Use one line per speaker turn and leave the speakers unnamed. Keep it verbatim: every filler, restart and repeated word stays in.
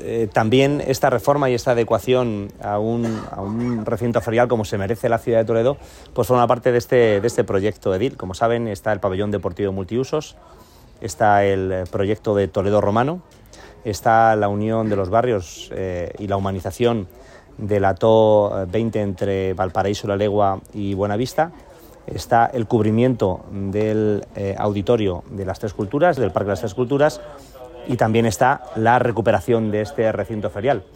eh, también esta reforma y esta adecuación a un, a un recinto ferial como se merece la ciudad de Toledo, pues forma parte de este, de este proyecto edil. Como saben, está el pabellón deportivo multiusos, está el proyecto de Toledo Romano, está la unión de los barrios eh, y la humanización de la T O veinte entre Valparaíso, La Legua y Buenavista. Está el cubrimiento del eh, auditorio de las Tres Culturas, del Parque de las Tres Culturas, y también está la recuperación de este recinto ferial.